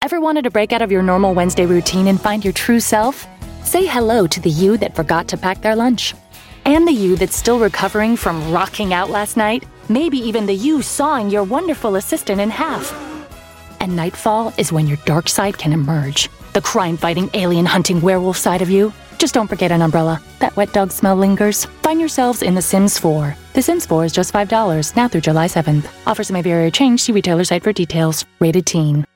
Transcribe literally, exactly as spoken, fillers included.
Ever wanted to break out of your normal Wednesday routine and find your true self? Say hello to the you that forgot to pack their lunch. And the you that's still recovering from rocking out last night. Maybe even the you sawing your wonderful assistant in half. And nightfall is when your dark side can emerge. The crime-fighting, alien-hunting werewolf side of you. Just don't forget an umbrella. That wet dog smell lingers. Find yourselves in The Sims four. The Sims four is just five dollars, now through July seventh. Offers may vary or change. See retailer site for details. Rated teen.